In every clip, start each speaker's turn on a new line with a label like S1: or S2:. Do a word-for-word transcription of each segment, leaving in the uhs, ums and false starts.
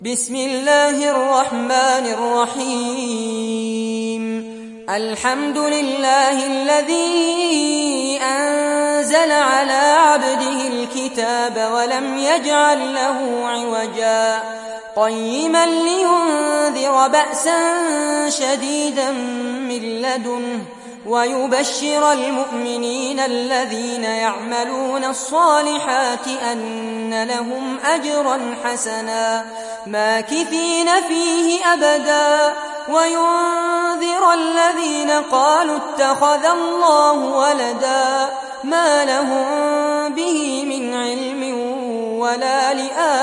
S1: بسم الله الرحمن الرحيم. الحمد لله الذي أنزل على عبده الكتاب ولم يجعل له عوجا قيما لينذر بأسا شديدا من لدنه ويبشر المؤمنين الذين يعملون الصالحات أن لهم أجرا حسنا ماكثين فيه أبدا وينذر الذين قالوا اتخذ الله ولدا ما لهم به من علم ولا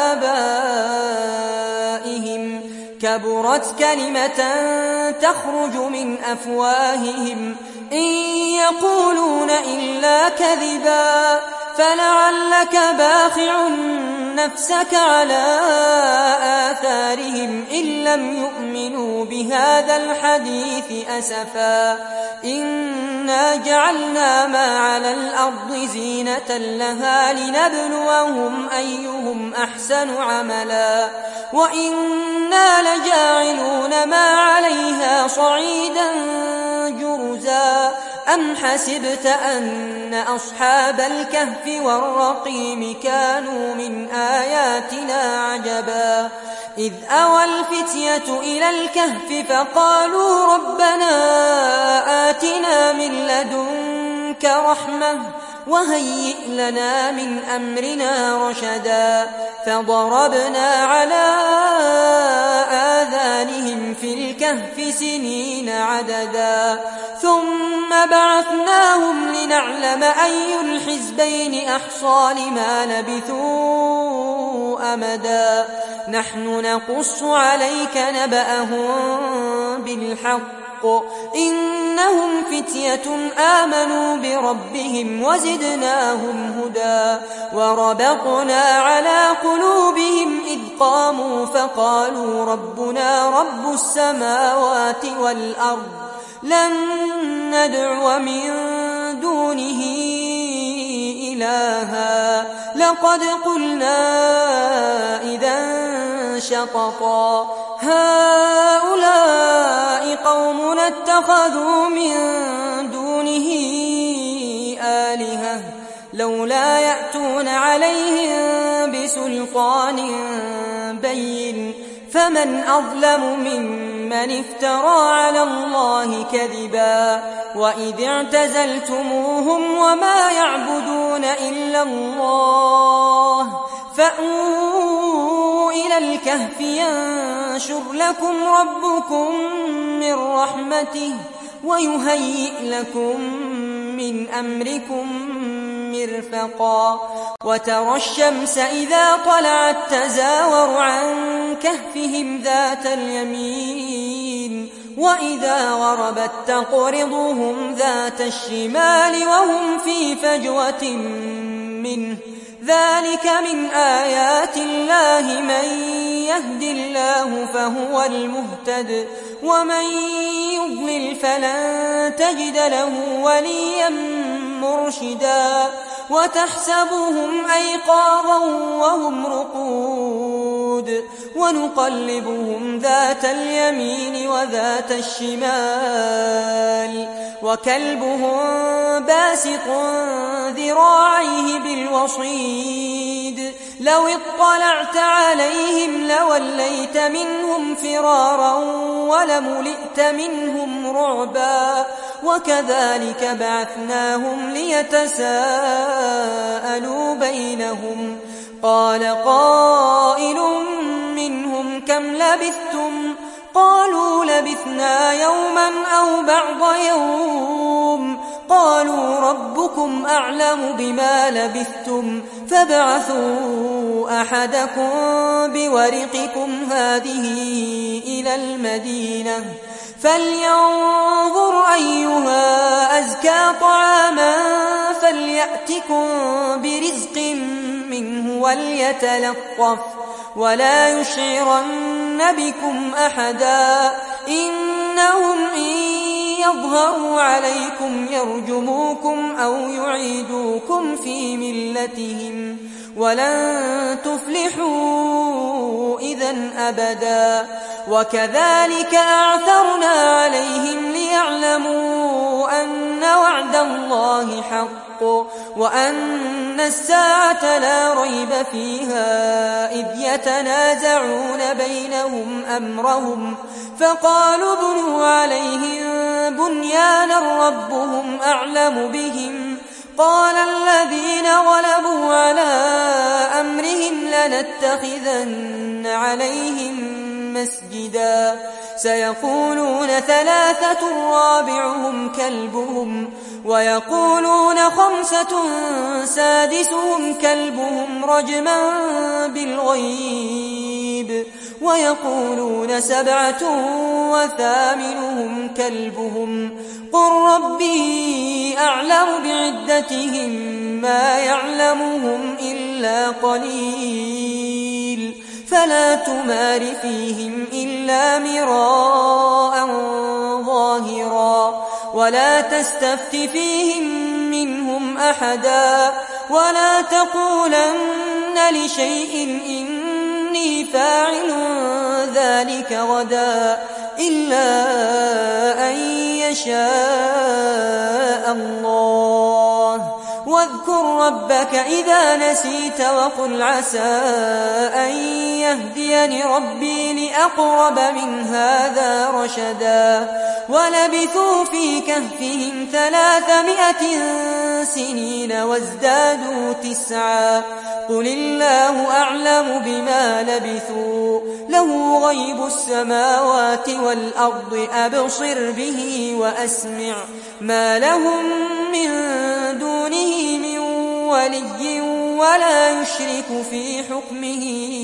S1: لآبائهم كبرت كلمة تخرج من أفواههم إن يقولون إلا كذبا فلعلك باخع نفسك على آثارهم إن لم يؤمنوا بهذا الحديث أسفا إنا جعلنا ما على الأرض زينة لها لنبلوهم أيهم أحسن عملا وإنا لجاعلون ما عليها صعيدا جرزا أم حسبت أن أصحاب الكهف والرقيم كانوا من آياتنا عجبا إذ أوى الفتية إلى الكهف فقالوا ربنا آتنا من لدنك رحمة وهيئ لنا من أمرنا رشدا فضربنا على آذانهم في الكهف سنين عددا ثم بعثناهم لنعلم أي الحزبين أحصى لما لبثوا أمدا نحن نقص عليك نبأهم بالحق إنهم فتية آمنوا بربهم وزدناهم هدى وربطنا على قلوبهم إذ قاموا فقالوا ربنا رب السماوات والأرض لن ندعو من دونه إلها لقد قلنا إذا شططا هؤلاء قومنا اتخذوا من دونه آلهة لولا يأتون عليهم بسلطان بين فمن أظلم ممن افترى على الله كذبا وإذ اعتزلتموهم وما يعبدون إلا الله فأووا إلى الكهف ينشر لكم ربكم من رحمته ويهيئ لكم من أمركم مرفقا وترى الشمس إذا طلعت تزاور عن كهفهم ذات اليمين وإذا غربت تقرضهم ذات الشمال وهم في فجوة منه ذلك من آيات الله من يهد الله فهو المهتد ومن يضلل فلن تجد له وليا مرشدا وتحسبهم أيقاظا وهم رقود ونقلبهم ذات اليمين وذات الشمال وكلبهم باسط ذراعيه بالوصيد لو اطلعت عليهم لوليت منهم فرارا ولملئت منهم رعبا وكذلك بعثناهم ليتساءلوا بينهم قال قائل منهم كم لبثتم قالوا لبثنا يوما أو بعض يوم قالوا ربكم أعلم بما لبثتم فابعثوا أحدكم بورقكم هذه إلى المدينة فلينظر أيها أزكى طعاما فليأتكم برزق منه وليتلطف ولا يشعرن بكم أحدا إنهم إن يظهروا عليكم يرجموكم أو يعيدوكم في ملتهم ولن تفلحوا إذا أبدا. وكذلك أعثرنا عليهم ليعلموا أن وعد الله حق وأن الساعة لا ريب فيها إذ يتنازعون بينهم أمرهم فقالوا ابنوا عليهم بنيانا ربهم أعلم بهم قال الذين غلبوا على أمرهم لنتخذن عليهم مسجدا سيقولون ثلاثة رابعهم كلبهم ويقولون خمسة سادسهم كلبهم رجما بالغيب ويقولون سبعة وثامنهم كلبهم قل ربي أعلم بعدتهم ما يعلمهم إلا قليل فلا تمار فيهم إلا مراء ظاهرا ولا تستفت فيهم منهم أحدا ولا تقولن لشيء إني فاعل ذلك غدا إلا أن يشاء الله واذكر ربك إذا نسيت وقل عسى أن يهديني ربي لأقرب من هذا رشدا ولبثوا في كهفهم ثلاثمائة سنين وازدادوا تسعا قل الله أعلم بما لبثوا له غيب السماوات والأرض أبصر به وأسمع ما لهم من دونه من ولي ولا يشرك في حكمه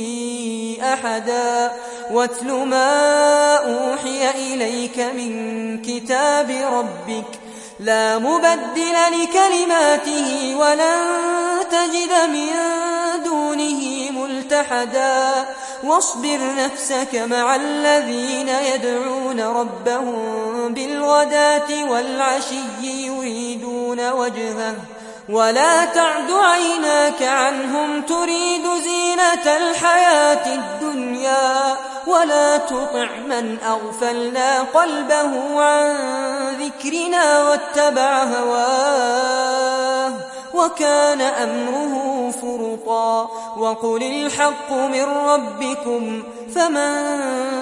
S1: أحدا واتل ما أوحي إليك من كتاب ربك لا مبدل لكلماته ولن تجد من دونه ملتحدا واصبر نفسك مع الذين يدعون ربهم بالغداة والعشي يريدون وجهه ولا تعد عيناك عنهم تريد زينة الحياة الدنيا ولا تطع من أغفلنا قلبه عن ذكرنا واتبع هواه وكان أمره فرطا وقل الحق من ربكم فمن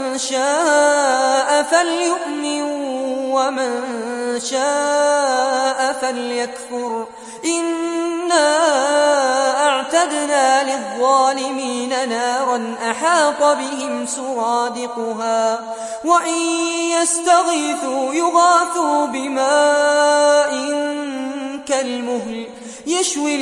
S1: شاء فليؤمن ومن شاء فليكفر إنا أعتدنا للظالمين نارا أحاط بهم سرادقها وإن يستغيثوا يغاثوا بماء كالمهل يشوي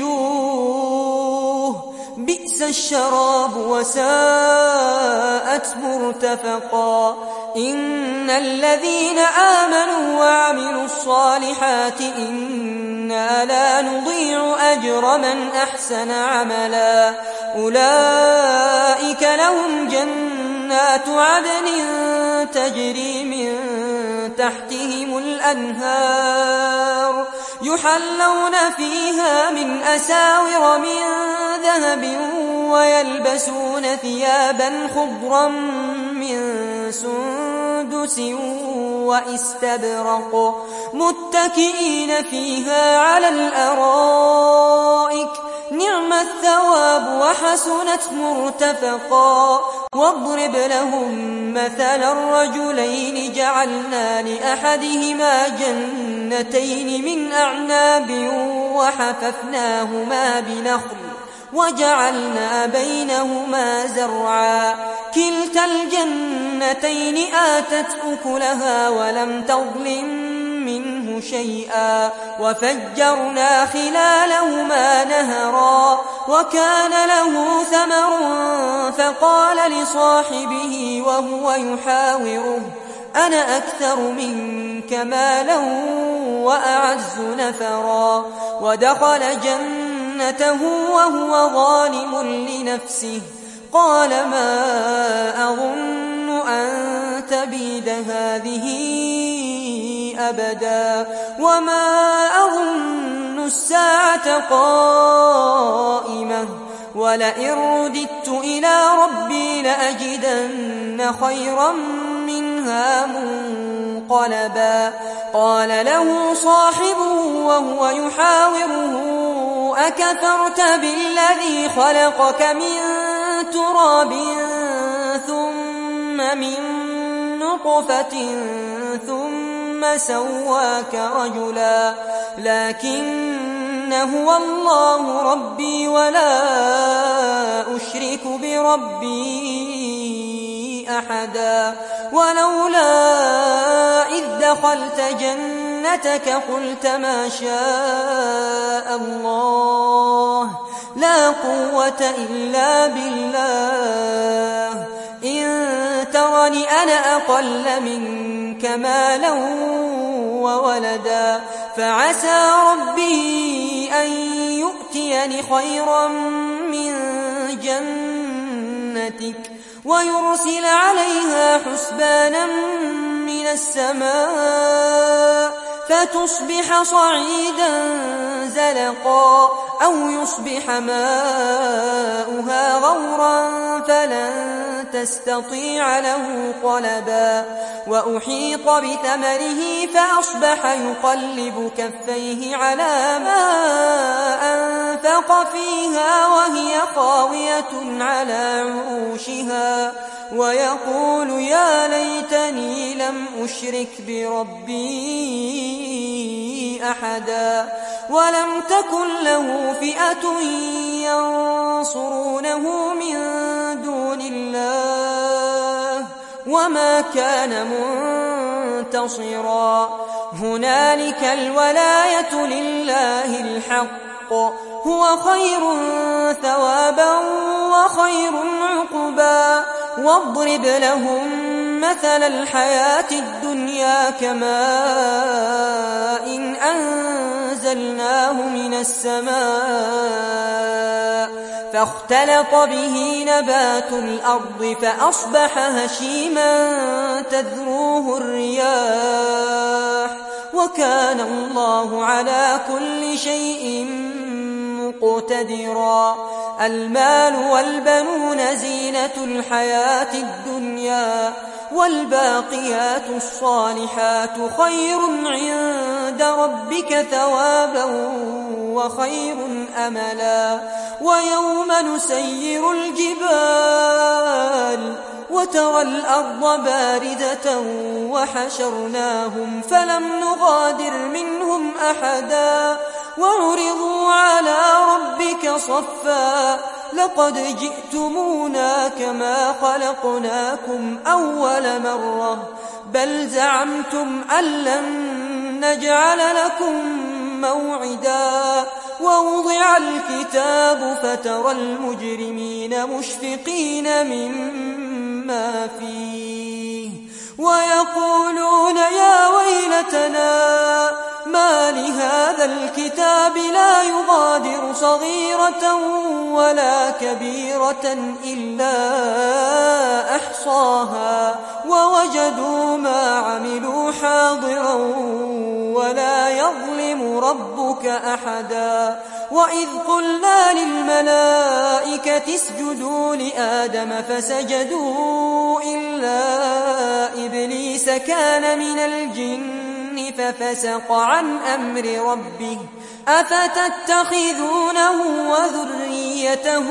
S1: الوجوه بئس الشراب وساءت مرتفقا إن الذين آمنوا وعملوا الصالحات إنا لا نضيع أجر من أحسن عملا أولئك لهم جنات عدن تجري من تحتهم الأنهار يحلون فيها من أساور من ذهب ويلبسون ثيابا خضرا من سندس واستبرق متكئين فيها على الأرائك نعم الثواب وحسنت مرتفقا واضرب لهم مثل الرجلين جعلنا لأحدهما جنتين من أعناب وحففناهما بنخل وجعلنا بينهما زرعا كلتا الجنتين آتت أكلها ولم تظلم منه شيئا وفجرنا خلالهما نهرا وكان له ثمر فقال لصاحبه وهو يحاوره أنا أكثر منك مالا وأعز نفرا ودخل جنته وهو ظالم لنفسه قال ما أظن أن تبيد هذه أبدا وما أظن الساعة قائمة ولئن رددت إلى ربي لأجدن خيرا منها منقلبا قال له صاحبه وهو يحاوره أكفرت بالذي خلقك من تراب ثم من نطفة ثم سواك رجلا لكن هو الله ربي ولا أشرك بربي أحدا ولولا إذ دخلت جنتك قلت ما شاء الله لا قوة إلا بالله إن ترني أنا أقل منك مالا وولدا فعسى ربي أن يؤتيني خيرا من جنتك ويرسل عليها حسبانا من السماء فتصبح صعيدا زلقا أو يصبح ماؤها غورا فلن تستطيع له طلبا وأحيط بثمره فأصبح يقلب كفيه على ما أنفق فيها وهي خاوية على عروشها ويقول يا ليتني لم أشرك بربي أحدا ولم تكن له فئة ينصرونه من دون الله وما كان منتصرا هنالك الولاية لله الحق هو خير ثوابا وخير عقبا واضرب لهم مثل الحياة الدنيا كماء إن أنزلناه من السماء فاختلط به نبات الأرض فأصبح هشيما تذروه الرياح وكان الله على كل شيء مقتدرا المال والبنون زينة الحياة الدنيا والباقيات الصالحات خير عند ربك ثوابا وخير أملا ويوم نسير الجبال وترى الأرض باردة وحشرناهم فلم نغادر منهم أحدا وعرضوا على ربك صفا لقد جئتمونا كما خلقناكم أول مرة بل زعمتم أن لن نجعل لكم موعدا ووضع الكتاب فترى المجرمين مشفقين مما فيه ويقولون يا ويلتنا ما لهذا الكتاب لا يغادر صغيرة ولا كبيرة إلا أحصاها ووجدوا ما عملوا حاضرا ولا يظلم ربك أحدا وإذ قلنا للملائكة اسجدوا لآدم فسجدوا إلا إبليس كان من الجن ففسق عن أمر ربه أفتتخذونه وذريته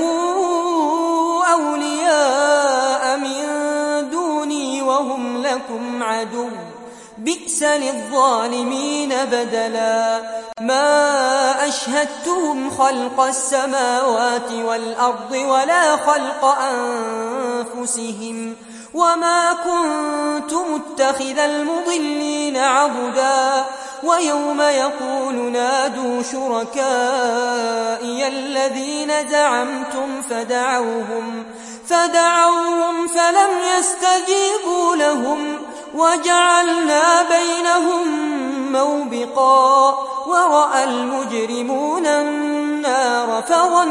S1: أولياء من دوني وهم لكم عدو بئس للظالمين بدلا ما أشهدتهم خلق السماوات والأرض ولا خلق أنفسهم وما كنت متخذ المضلين عضدا ويوم يقول نادوا شركائي الذين زعمتم فدعوهم فدعوهم فلم يستجيبوا لهم وجعلنا بينهم موبقا ورأى المجرمون النار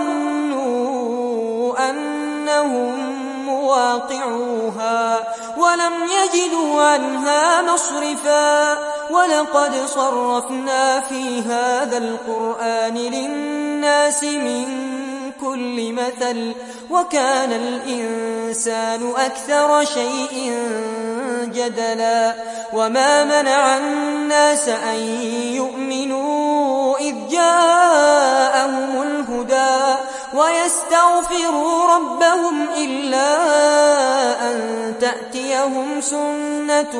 S1: فظنوا أنهم مواقعوها ولم يجدوا عنها مصرفا ولقد صرفنا في هذا القرآن للناس من كل مثل وكان الإنسان أكثر شيء جدلا وما منع الناس أن يؤمنوا إذ جاءهم الهدى ويستغفروا ربهم إلا أن تأتيهم سنة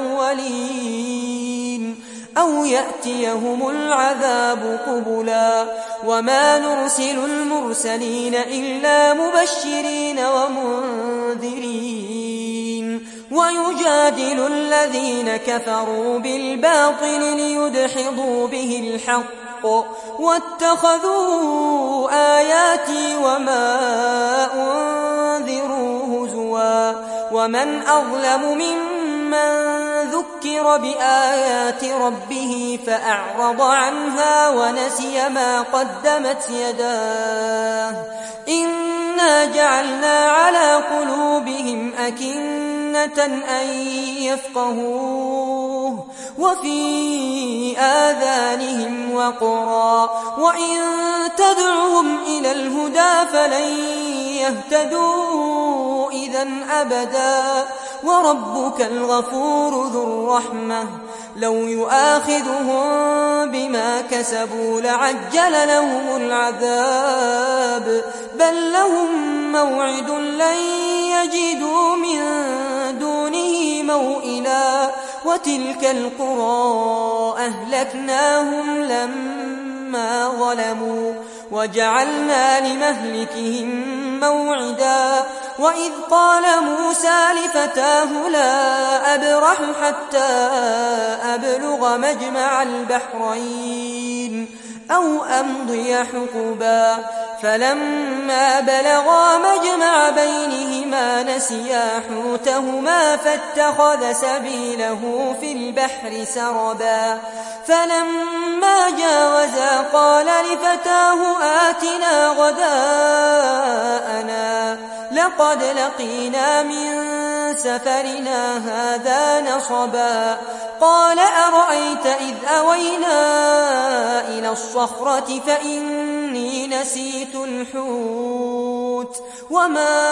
S1: الأولين أو يأتيهم العذاب قبلا وما نرسل المرسلين إلا مبشرين ومنذرين ويجادل الذين كفروا بالباطل ليدحضوا به الحق واتخذوا آياتي وما أنذروا هزوا ومن أظلم ممن ذكر بآيات ربه فأعرض عنها ونسي ما قدمت يداه إنا جعلنا على قلوبهم أكنة أن يفقهوه وفي آذانهم وقرا وإن تدعهم إلى الهدى فلن يهتدوا إذن أبدا وربك الغفور ذو الرحمة لو يؤاخذهم بما كسبوا لعجل لهم العذاب بل لهم موعد لن يجدوا من دونه موئلا وتلك القرى أهلكناهم لما ظلموا وجعلنا لمهلكهم موعدا وإذ قال موسى لفتاه لا أبرح حتى أبلغ مجمع البحرين أو أمضي حقبا فلما بلغا مجمع بينهما نسيا حوتهما فاتخذ سبيله في البحر سربا فلما جاوزا قال لفتاه آتنا غداءنا لقد لقينا من سفرنا هذا نصبا قال أرأيت إذ أوينا إلى الصخرة فإني نسيت الحوت وما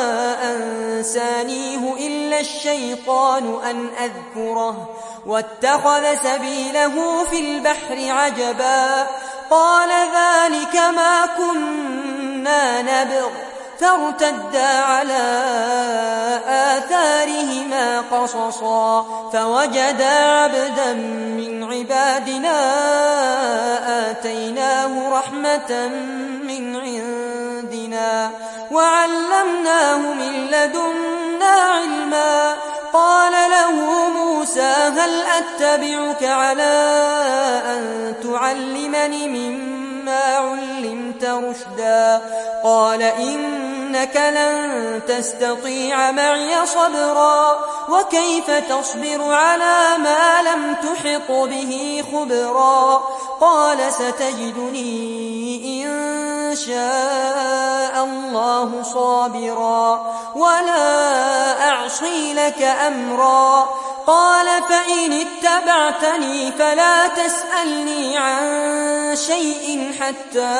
S1: أنسانيه إلا الشيطان أن أذكره واتخذ سبيله في البحر عجبا قال ذلك ما كنا نبغ فارتدا على آثارهما قصصا فوجدا عبدا من عبادنا آتيناه رحمة من عندنا وعلمناه من لدنا علما قال له موسى هل أتبعك على أن تعلمني مما علمت رشدا قال إنك لن تستطيع معي صبرا وكيف تصبر على ما لم تحط به خبرا قال ستجدني إن شاء الله صابرا ولا أعصي لك أمرا قال فإن اتبعتني فلا تسألني عن شيء حتى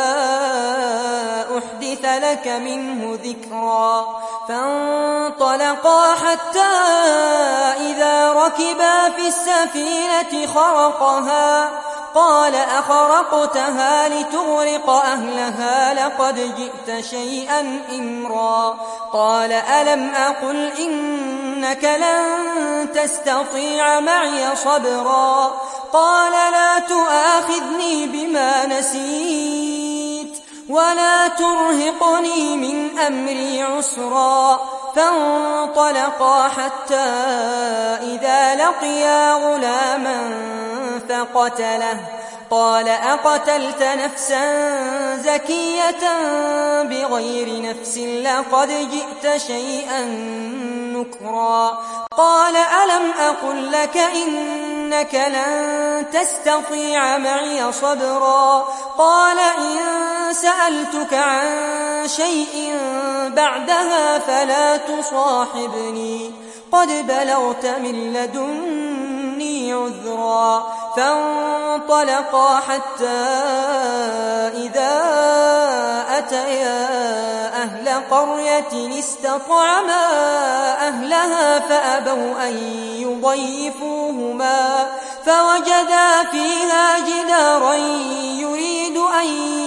S1: أحدث لك منه ذكرا فانطلقا حتى إذا ركبا في السفينة خرقها قال أخرقتها لتغرق أهلها لقد جئت شيئا إمرا قال ألم أقل إنك لن تستطيع معي صبرا قال لا تؤاخذني بما نسيت ولا ترهقني من أمري عسرا فانطلقا حتى إذا لقيا غلاما فقتله قال أقتلت نفسا زكية بغير نفس لقد جئت شيئا نكرا قال ألم أقل لك إنك لن تستطيع معي صبرا قال إن سألتك عن شيء بعدها فلا تصاحبني قد بلغت من لدني عذرا فانطلقا حتى إذا أتيا أهل قرية استطعما أهلها فأبوا أن يضيفوهما فوجدا فيها جدارا يريد أن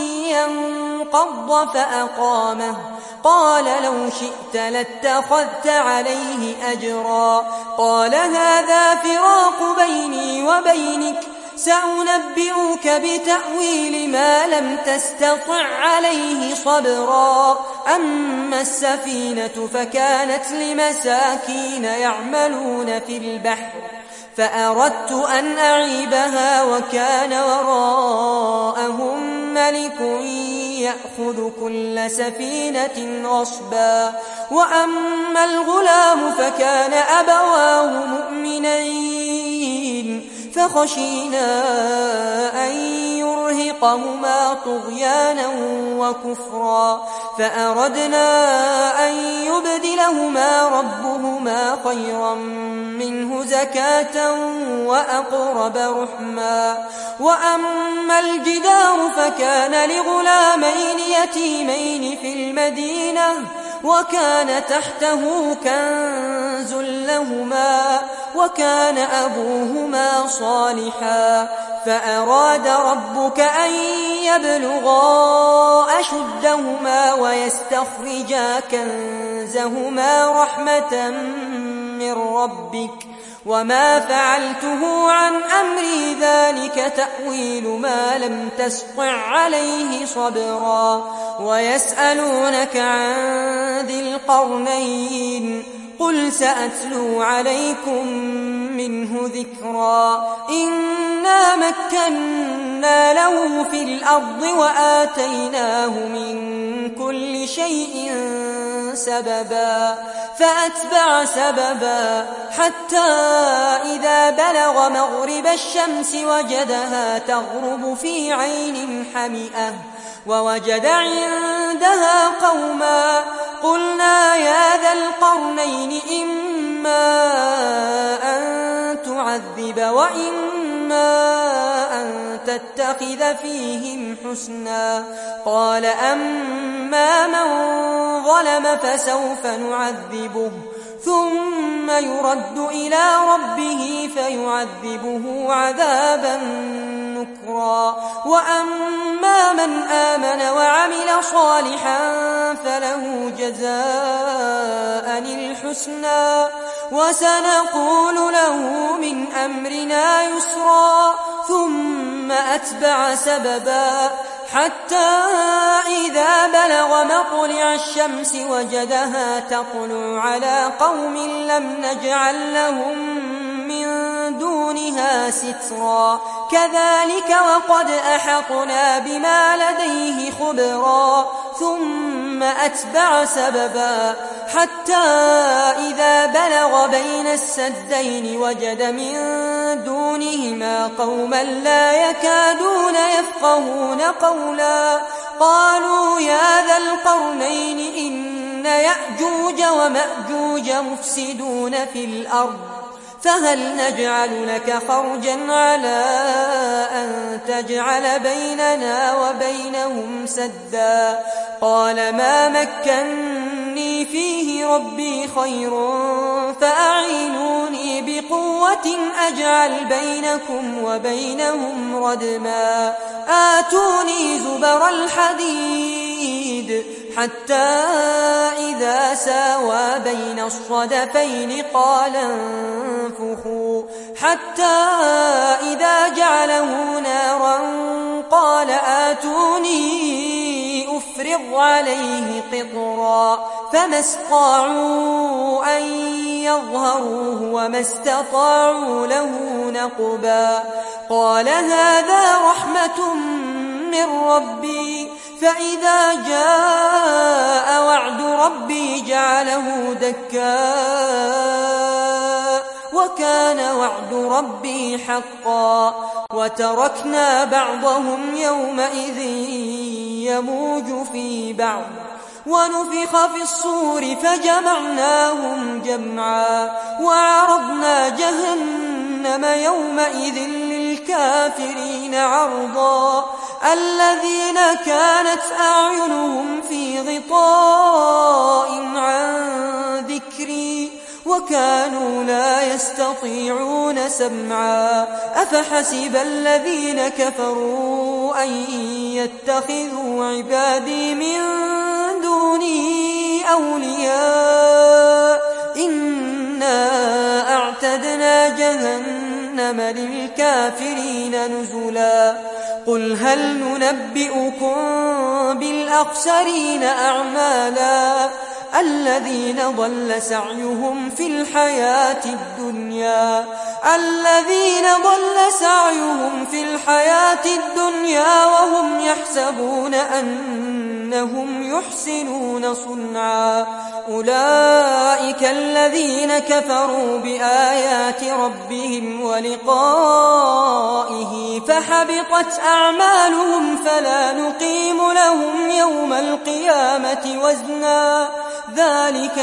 S1: ينقض فأقامه قال لو شئت لاتخذت عليه أجرا قال هذا فراق بيني وبينك سأنبئك بتأويل ما لم تستطع عليه صبرا أما السفينة فكانت لمساكين يعملون في البحر فأردت أن أعيبها وكان وراءهم ملك يأخذ كل سفينة غصبا وأما الغلام فكان أبواه مؤمنين فخشينا أن يرهقهما طغيانا وكفرا فأردنا أن يبدلهما ربهما خيرا منه زكاة وأقرب رحما وأما الجدار فكان لغلامين يتيمين في المدينة وكان تحته كنز لهما وكان أبوهما صالحا فأراد ربك أن يبلغا أشدهما ويستخرجا كنزهما رحمة من ربك وما فعلته عن أمري ذلك تأويل ما لم تسطع عليه صبرا ويسألونك عن ذي القرنين قل سأتلو عليكم منه ذكرا إنا مكنا له في الأرض وآتيناه من كل شيء سببا فأتبع سببا حتى إذا بلغ مغرب الشمس وجدها تغرب في عين حمئة ووجد عندها قوما قلنا يا ذا القرنين إما أن تعذب وإما أن تتخذ فيهم حسنا قال أما من ظلم فسوف نعذبه ثم يرد إلى ربه فيعذبه عذابا نكرا وأما من آمن وعمل صالحا فله جزاء الحسنى وسنقول له من أمرنا يسرا ثم أتبع سببا حتى إذا بلغ مطلع الشمس وجدها تطلع على قوم لم نجعل لهم من دونها سترا كذلك وقد أحطنا بما لديه خبرا ثم أتبع سببا حتى إذا بلغ بين السدين وجد من دونهما قوما لا يكادون يفقهون قولا قالوا يا ذا القرنين إن يأجوج ومأجوج مفسدون في الأرض فهل نجعل لك خرجا على أن تجعل بيننا وبينهم سدا قال ما مكني فيه ربي خير فأعينوني بقوة أجعل بينكم وبينهم ردما آتوني زبر الحديد حتى إذا ساوى بين الصدفين قال انفخوا حتى إذا جعله نارا قال آتوني أفرغ عليه قطرا فما استطاعوا أن يظهروه وما استطاعوا له نقبا قال هذا رحمة من ربي فإذا جاء وعد ربي جعله دكاء وكان وعد ربي حقا وتركنا بعضهم يومئذ يموج في بعض ونفخ في الصور فجمعناهم جمعا وعرضنا جهنم يومئذ للكافرين عرضا الذين كانت أعينهم في غطاء عن ذكري وكانوا لا يستطيعون سمعا أفحسب الذين كفروا أن يتخذوا عبادي من دوني أولياء إنا أعتدنا جهنم للكافرين نزلا قل هل ننبئكم بالأخسرين أعمالا الذين ضل سعيهم في الحياة الدنيا الذين ضل سعيهم في الحياة الدنيا وهم يحسبون أنهم يحسنون صنعا أولئك الذين كفروا بآيات ربهم ولقائه فحبطت أعمالهم فلا نقيم لهم يوم القيامة وزنا ذلك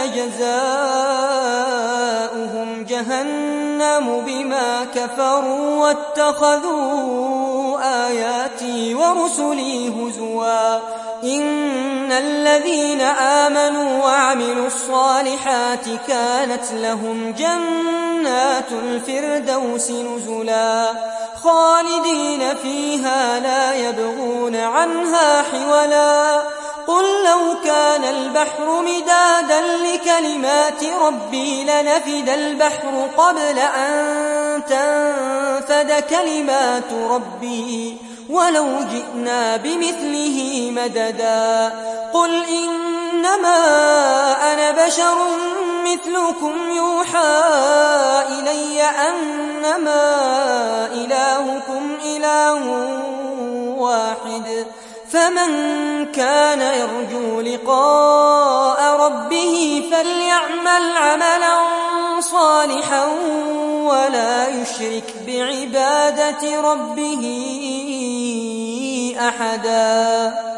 S1: جزاؤهم جهنم بما كفروا واتخذوا آياتي ورسلي هزوا إن الذين آمنوا وعملوا الصالحات كانت لهم جنات الفردوس نزلا خالدين فيها لا يبغون عنها حولا قل لو كان البحر مدادا لكلمات ربي لنفد البحر قبل أن تنفد كلمات ربي ولو جئنا بمثله مددا قل إنما أنا بشر مثلكم يوحى إلي أنما إلهكم إله واحد فمن كان يرجو لقاء ربه فليعمل عملا صالحا ولا يشرك بعبادة ربه أحدا.